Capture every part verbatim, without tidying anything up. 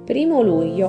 Primo luglio.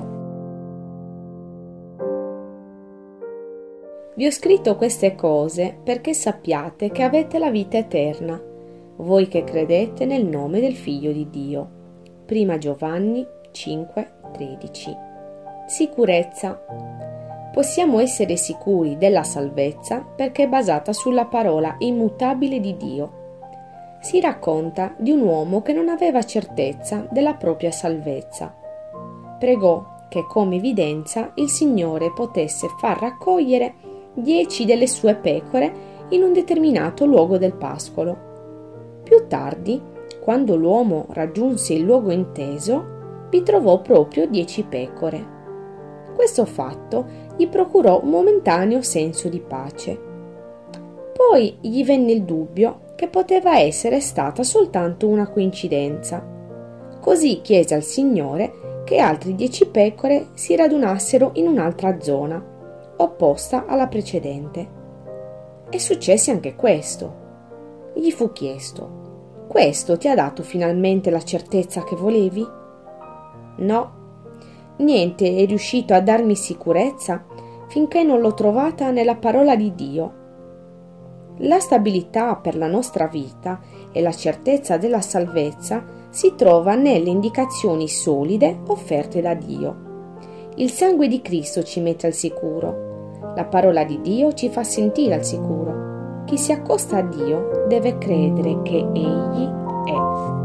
Vi ho scritto queste cose perché sappiate che avete la vita eterna, voi che credete nel nome del Figlio di Dio. Prima Giovanni cinque tredici. Sicurezza. Possiamo essere sicuri della salvezza perché è basata sulla parola immutabile di Dio. Si racconta di un uomo che non aveva certezza della propria salvezza. Pregò che come evidenza il Signore potesse far raccogliere dieci delle sue pecore in un determinato luogo del pascolo. Più tardi, quando l'uomo raggiunse il luogo inteso, vi trovò proprio dieci pecore. Questo fatto gli procurò un momentaneo senso di pace. Poi gli venne il dubbio che poteva essere stata soltanto una coincidenza. Così chiese al Signore che altri dieci pecore si radunassero in un'altra zona, opposta alla precedente. E successe anche questo. Gli fu chiesto: questo ti ha dato finalmente la certezza che volevi? No, niente è riuscito a darmi sicurezza finché non l'ho trovata nella parola di Dio. La stabilità per la nostra vita e la certezza della salvezza si trova nelle indicazioni solide offerte da Dio. Il sangue di Cristo ci mette al sicuro. La parola di Dio ci fa sentire al sicuro. Chi si accosta a Dio deve credere che Egli è.